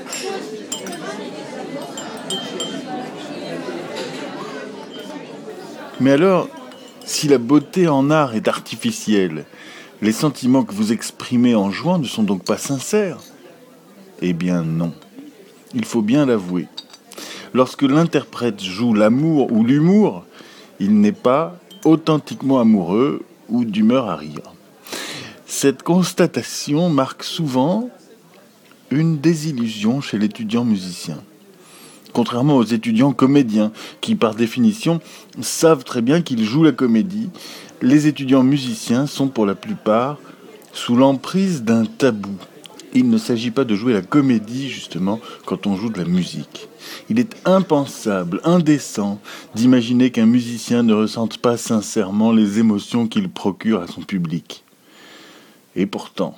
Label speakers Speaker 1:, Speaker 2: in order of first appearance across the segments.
Speaker 1: Mais alors, si la beauté en art est artificielle, les sentiments que vous exprimez en jouant ne sont donc pas sincères? Eh bien non, il faut bien l'avouer. Lorsque l'interprète joue l'amour ou l'humour, il n'est pas authentiquement amoureux ou d'humeur à rire. Cette constatation marque souvent une désillusion chez l'étudiant musicien. Contrairement aux étudiants comédiens, qui par définition savent très bien qu'ils jouent la comédie, les étudiants musiciens sont pour la plupart sous l'emprise d'un tabou. Il ne s'agit pas de jouer la comédie, justement, quand on joue de la musique. Il est impensable, indécent, d'imaginer qu'un musicien ne ressente pas sincèrement les émotions qu'il procure à son public. Et pourtant,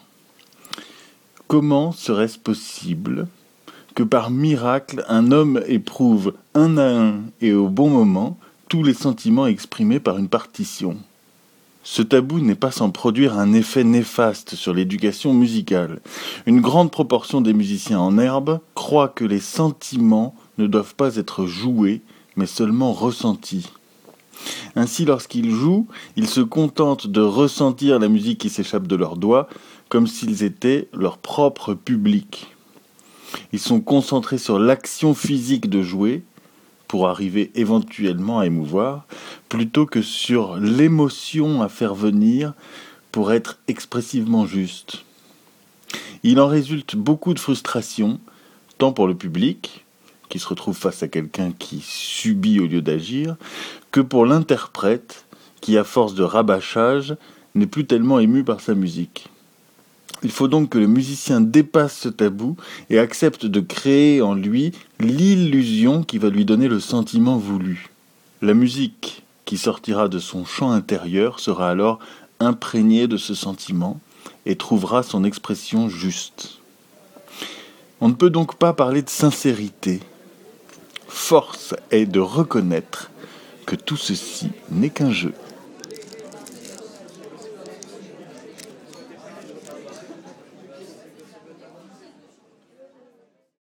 Speaker 1: comment serait-ce possible que par miracle, un homme éprouve un à un et au bon moment tous les sentiments exprimés par une partition? Ce tabou n'est pas sans produire un effet néfaste sur l'éducation musicale. Une grande proportion des musiciens en herbe croient que les sentiments ne doivent pas être joués, mais seulement ressentis. Ainsi, lorsqu'ils jouent, ils se contentent de ressentir la musique qui s'échappe de leurs doigts, comme s'ils étaient leur propre public. Ils sont concentrés sur l'action physique de jouer, pour arriver éventuellement à émouvoir, plutôt que sur l'émotion à faire venir pour être expressivement juste. Il en résulte beaucoup de frustration, tant pour le public, qui se retrouve face à quelqu'un qui subit au lieu d'agir, que pour l'interprète, qui à force de rabâchage n'est plus tellement ému par sa musique. Il faut donc que le musicien dépasse ce tabou et accepte de créer en lui l'illusion qui va lui donner le sentiment voulu. La musique qui sortira de son champ intérieur sera alors imprégnée de ce sentiment et trouvera son expression juste. On ne peut donc pas parler de sincérité. Force est de reconnaître que tout ceci n'est qu'un jeu.